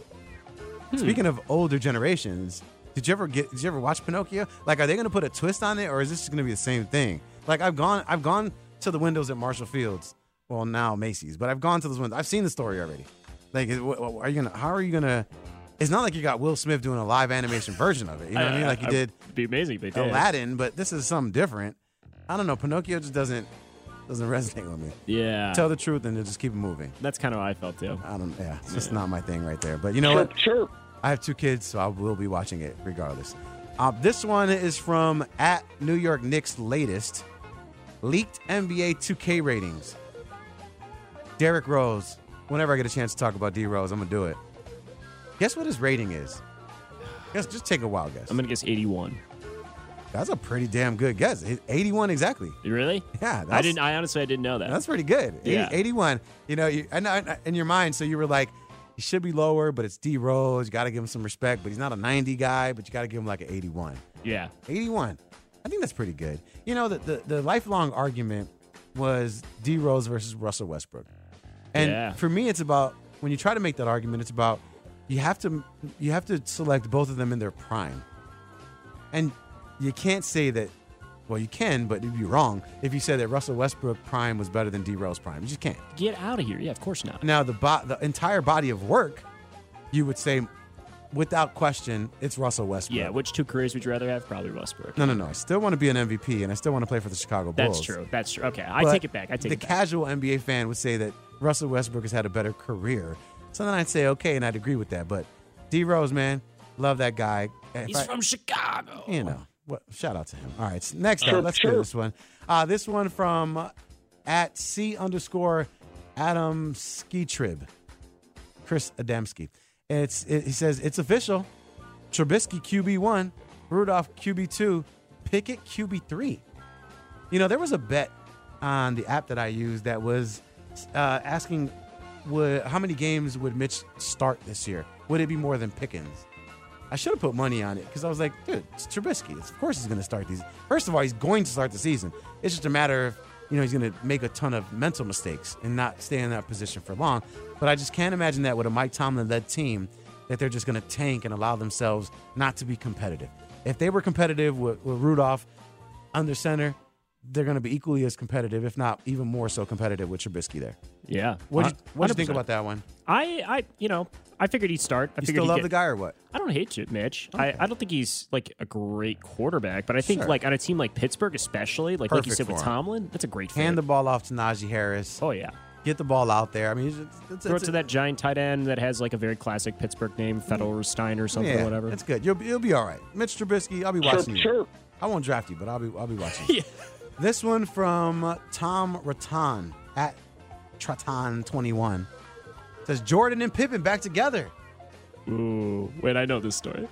Hmm. Speaking of older generations, did you ever get? Did you ever watch Pinocchio? Like, are they going to put a twist on it, or is this just going to be the same thing? Like, I've gone, I've gone to the windows at Marshall Fields. Well, now Macy's, but I've gone to those windows. I've seen the story already. Like, are you gonna? How are you gonna? It's not like you got Will Smith doing a live animation version of it. You know what I mean? Like you did. It'd be amazing if they did. Aladdin, but this is something different. I don't know. Pinocchio just doesn't doesn't resonate with me. Yeah. Tell the truth and just keep it moving. That's kind of how I felt too. I don't. Yeah, it's just yeah. not my thing right there. But you know chirp, what? Chirp. I have two kids, so I will be watching it regardless. Uh, this one is from at New York Knicks latest leaked N B A two K ratings. Derrick Rose. Whenever I get a chance to talk about D Rose, I'm gonna do it. Guess what his rating is? Guess, just take a wild guess. I'm gonna guess eighty-one. That's a pretty damn good guess. eighty-one exactly. Really? Yeah. I didn't. I honestly I didn't know that. That's pretty good. Yeah. eighty-one. You know, you, and, and in your mind, so you were like, he should be lower, but it's D Rose. You got to give him some respect. But he's not a ninety guy, but you got to give him like an eighty-one. Yeah. eighty-one. I think that's pretty good. You know, the the, the lifelong argument was D Rose versus Russell Westbrook, and Yeah. for me, it's about when you try to make that argument, it's about you have to you have to select both of them in their prime, and you can't say that. Well, you can, but you'd be wrong if you said that Russell Westbrook prime was better than D Rose prime. You just can't. Get out of here. Yeah, of course not. Now, the bo- the entire body of work, you would say, without question, it's Russell Westbrook. Yeah, which two careers would you rather have? Probably Westbrook. No, no, no. I still want to be an M V P, and I still want to play for the Chicago Bulls. That's true. That's true. Okay, I But take it back. I take the it back. casual N B A fan would say that Russell Westbrook has had a better career. So then I'd say, okay, and I'd agree with that. But D Rose, man, love that guy. If He's I- from Chicago. You know. What, shout out to him. All right, so next Sure, up, let's sure. do this one. Uh, this one from uh, at C underscore Adam Skitrib, Chris Adamski. It's it, he says it's official. Trubisky Q B one, Rudolph Q B two, Pickett Q B three. You know, there was a bet on the app that I used that was uh, asking would how many games would Mitch start this year? Would it be more than Pickens? I should have put money on it because I was like, dude, it's Trubisky. Of course he's going to start these. First of all, he's going to start the season. It's just a matter of, you know, he's going to make a ton of mental mistakes and not stay in that position for long. But I just can't imagine that with a Mike Tomlin-led team that they're just going to tank and allow themselves not to be competitive. If they were competitive with, with Rudolph under center, they're going to be equally as competitive, if not even more so competitive with Trubisky there. Yeah. What do you one hundred think percent. about that one? I, I, you know, I figured he'd start. I You figured still he'd love get- the guy or what? I don't hate you, Mitch. I, I don't think he's like a great quarterback, but I think Sure. like on a team like Pittsburgh, especially, like like you Perfect said with for him. Tomlin, that's a great fit. Hand the ball off to Najee Harris. Oh, yeah. Get the ball out there. I mean, it's, it's, Throw it's it to that giant tight end that has like a very classic Pittsburgh name, Fedelstein or something yeah, or whatever. It's good. You'll, you'll be all right. Mitch Trubisky, I'll be Sure, watching you. sure. I won't draft you, but I'll be I'll be watching you. This one from uh, Tom Rattan at Tratan twenty-one says Jordan and Pippen back together. Ooh, wait, I know this story.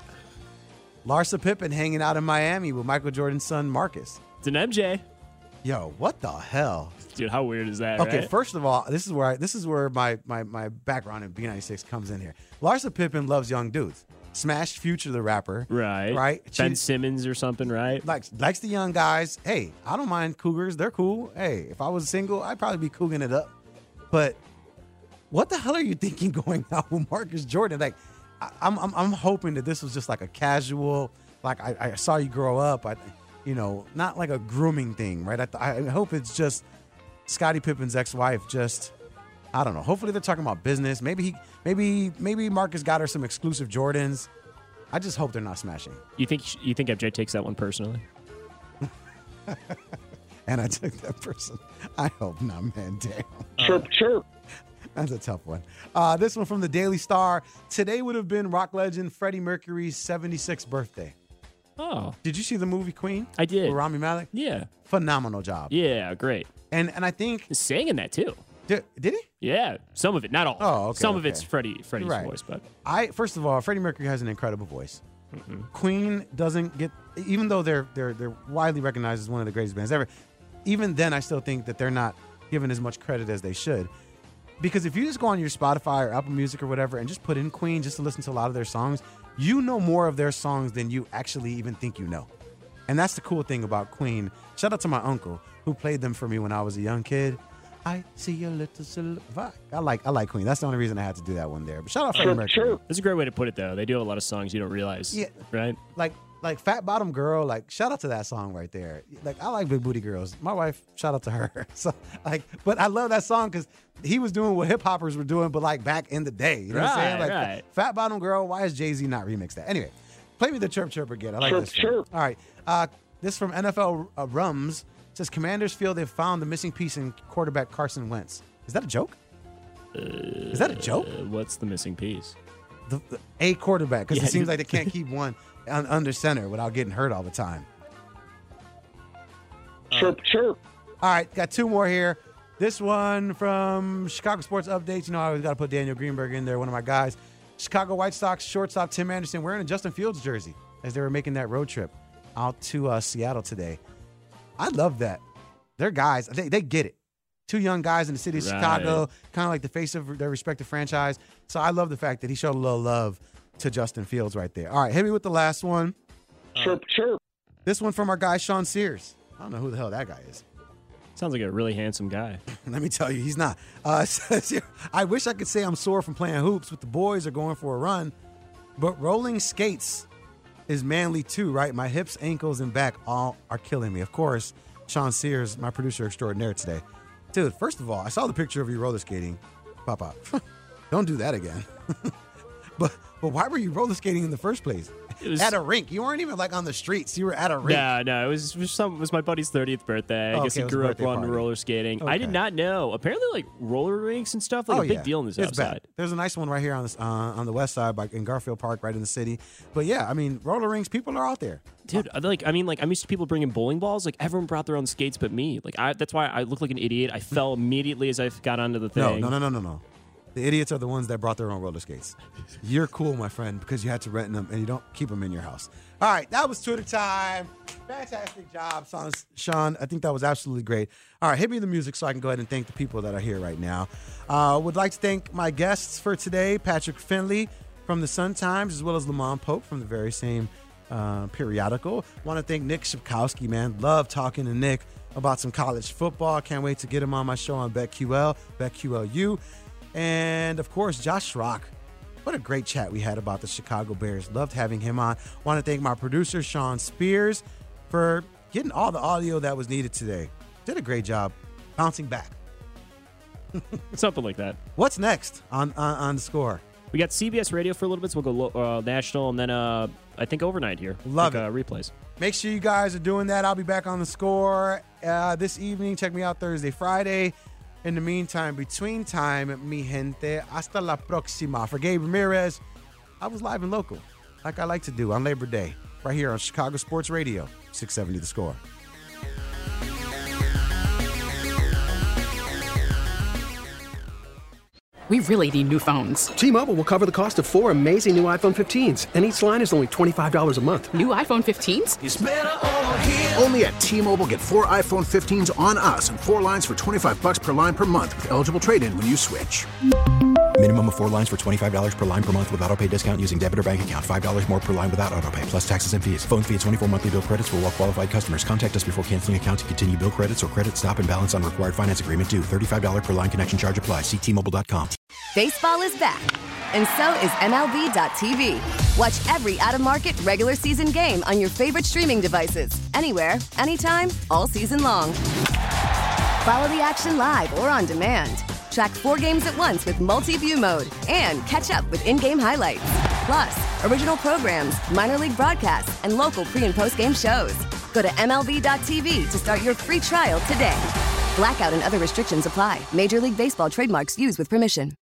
Larsa Pippen hanging out in Miami with Michael Jordan's son Marcus. It's an M J. Yo, what the hell? Dude, how weird is that? Okay, right? first of all, this is where I, this is where my, my my background in B ninety-six comes in here. Larsa Pippen loves young dudes. Smashed Future the rapper. Right. Right. Ben Cheated- Simmons or something, right? likes likes the young guys. Hey, I don't mind Cougars. They're cool. Hey, if I was single, I'd probably be couging it up. But what the hell are you thinking going out with Marcus Jordan? Like, I, I'm, I'm I'm hoping that this was just like a casual, like I, I saw you grow up. I, you know, not like a grooming thing, right? I, I hope it's just Scottie Pippen's ex-wife. Just, I don't know. Hopefully they're talking about business. Maybe he, maybe maybe Marcus got her some exclusive Jordans. I just hope they're not smashing. You think you think M J takes that one personally? And I took that person. I hope not, man. Damn. Sure, sure. That's a tough one. Uh, this one from the Daily Star. Today would have been rock legend Freddie Mercury's seventy-sixth birthday. Oh. Did you see the movie Queen? I did. With Rami Malek? Yeah. Phenomenal job. Yeah, great. And and I think He's singing that too. Did, did he? Yeah, some of it, not all. Oh, okay, Some of okay. it's Freddie Freddie's Right. voice, but I first of all, Freddie Mercury has an incredible voice. Queen doesn't get, even though they're they're they're widely recognized as one of the greatest bands ever. Even then, I still think that they're not given as much credit as they should. Because if you just go on your Spotify or Apple Music or whatever and just put in Queen just to listen to a lot of their songs, you know more of their songs than you actually even think you know. And that's the cool thing about Queen. Shout out to my uncle who played them for me when I was a young kid. I see a little silver. I like I like Queen. That's the only reason I had to do that one there. But shout out Freddie Mercury. That's a great way to put it, though. They do have a lot of songs you don't realize, Yeah. right? Like like Fat Bottom Girl, like shout out to that song right there. Like I like Big Booty Girls. My wife, shout out to her. So like, but I love that song because he was doing what hip hoppers were doing, but like back in the day. You know what I'm saying? Right, Like right. Fat Bottom Girl. Why has Jay Z not remixed that? Anyway, play me the chirp chirp again. I like Chirp, this. one. chirp. All right. Uh, this from N F L uh, Rums. It says Commanders feel they've found the missing piece in quarterback Carson Wentz. Is that a joke? Is that a joke? Uh, what's the missing piece? The, the, a quarterback, because Yeah, it seems you- like they can't keep one un, under center without getting hurt all the time. Chirp, chirp. All right, got two more here. This one from Chicago Sports Updates. You know, I always got to put Daniel Greenberg in there, one of my guys. Chicago White Sox shortstop Tim Anderson wearing a Justin Fields jersey as they were making that road trip. out to uh, Seattle today. I love that. They're guys. They, they get it. Two young guys in the city of Right. Chicago, kind of like the face of their respective franchise. So I love the fact that he showed a little love to Justin Fields right there. All right, hit me with the last one. Sure, uh, sure. This one from our guy, Sean Sears. I don't know who the hell that guy is. Sounds like a really handsome guy. Let me tell you, he's not. Uh, I wish I could say I'm sore from playing hoops, but the boys are going for a run. But rolling skates is manly too, right? My hips, ankles, and back all are killing me. Of course, Sean Sears, my producer extraordinaire today. Dude, first of all, I saw the picture of you roller skating. Pop up. Don't do that again. but but why were you roller skating in the first place? It was, at a rink. You weren't even like on the streets. You were at a rink. No, no. It was, it was, some, it was my buddy's thirtieth birthday. I Oh, guess okay, he it was a grew up birthday on party. roller skating. Okay. I did not know. Apparently, like roller rinks and stuff, like oh, a big yeah. deal in the south It's bad. side. There's a nice one right here on the, uh, on the west side by, in Garfield Park, right in the city. But yeah, I mean, roller rinks, people are out there. Dude, I like I mean, like I'm used to people bringing bowling balls. Like everyone brought their own skates, but me. Like I, that's why I look like an idiot. I fell immediately as I got onto the No, thing. no, no, no, no, no. The idiots are the ones that brought their own roller skates. You're cool, my friend, because you had to rent them and you don't keep them in your house. All right, that was Twitter time. Fantastic job, Sean. I think that was absolutely great. All right, hit me the music so I can go ahead and thank the people that are here right now. I uh, would like to thank my guests for today, Patrick Finley from the Sun-Times, as well as Lamont Pope from the very same uh, periodical. Want to thank Nick Shipkowski, man. Love talking to Nick about some college football. Can't wait to get him on my show on BetQL, BetQLU. And, of course, Josh Schrock. What a great chat we had about the Chicago Bears. Loved having him on. Want to thank my producer, Sean Spears, for getting all the audio that was needed today. Did a great job bouncing back. Something like that. What's next on, on, on the score? We got C B S Radio for a little bit, so we'll go lo- uh, national, and then uh, I think overnight here. Love like, it. Uh, replays. Make sure you guys are doing that. I'll be back on the score uh, this evening. Check me out Thursday, Friday. In the meantime, between time, mi gente, hasta la próxima. For Gabe Ramirez, I was live and local, like I like to do on Labor Day, right here on Chicago Sports Radio, six seventy The Score. We really need new phones. T-Mobile will cover the cost of four amazing new iPhone fifteens, and each line is only twenty-five dollars a month. New iPhone fifteens? It's better over here. Only at T-Mobile, get four iPhone fifteens on us and four lines for twenty-five bucks per line per month with eligible trade-in when you switch. Minimum of four lines for twenty-five dollars per line per month with autopay discount using debit or bank account. five dollars more per line without autopay, plus taxes and fees. Phone fee at twenty-four monthly bill credits for well-qualified customers. Contact us before canceling account to continue bill credits or credit stop and balance on required finance agreement due. thirty-five dollars per line connection charge applies. See T Mobile dot com. Baseball is back, and so is M L B dot T V. Watch every out-of-market regular season game on your favorite streaming devices. Anywhere, anytime, all season long. Follow the action live or on demand. Track four games at once with multi-view mode and catch up with in-game highlights. Plus, original programs, minor league broadcasts, and local pre- and post-game shows. Go to M L B dot T V to start your free trial today. Blackout and other restrictions apply. Major League Baseball trademarks used with permission.